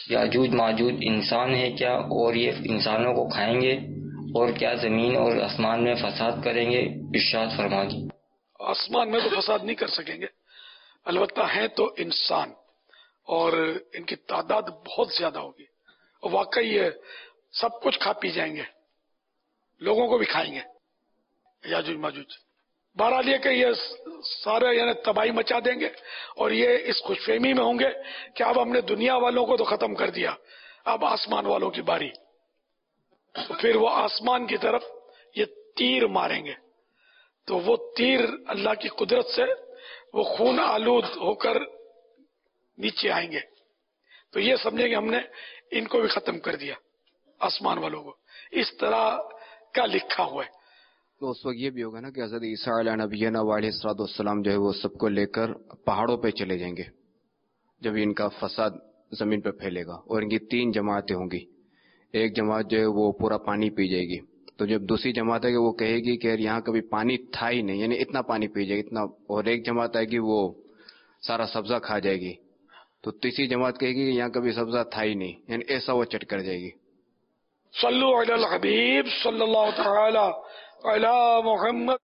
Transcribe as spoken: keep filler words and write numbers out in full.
یاجوج ماجوج انسان ہے کیا، اور یہ انسانوں کو کھائیں گے، اور کیا زمین اور آسمان میں فساد کریں گے؟ ارشاد فرما دی۔ آسمان میں تو فساد نہیں کر سکیں گے، البتہ ہیں تو انسان، اور ان کی تعداد بہت زیادہ ہوگی، اور واقعی یہ سب کچھ کھا پی جائیں گے، لوگوں کو بھی کھائیں گے یاجوج ماجوج۔ بہرحال یہ کہ یہ سارے یعنی تباہی مچا دیں گے، اور یہ اس خوش فہمی میں ہوں گے کہ اب ہم نے دنیا والوں کو تو ختم کر دیا، اب آسمان والوں کی باری۔ تو پھر وہ آسمان کی طرف یہ تیر ماریں گے، تو وہ تیر اللہ کی قدرت سے وہ خون آلود ہو کر نیچے آئیں گے، تو یہ سمجھیں کہ ہم نے ان کو بھی ختم کر دیا، آسمان والوں کو۔ اس طرح کا لکھا ہوا ہے۔ تو اس وقت یہ بھی ہوگا نا کہ حضرت عیسیٰ علیہ نبینا علیہ الصلوۃ والسلام جو ہے وہ سب کو لے کر پہاڑوں پہ چلے جائیں گے جب ان کا فساد زمین پہ پھیلے گا، اور ان کی تین جماعتیں ہوں گی۔ ایک جماعت جو ہے وہ پورا پانی پی جائے گی، تو جب دوسری جماعت ہے کہ وہ کہے گی کہ یار یہاں کبھی پانی تھا ہی نہیں، یعنی اتنا پانی پی جائے گی اتنا، اور ایک جماعت آئے گی وہ سارا سبزہ کھا جائے گی، تو تیسری جماعت کہے گی کہ یہاں کبھی سبزہ تھا ہی نہیں، یعنی ایسا وہ چٹ کر جائے گی۔ صلو علی الحبیب صلی اللہ تعالی علی محمد۔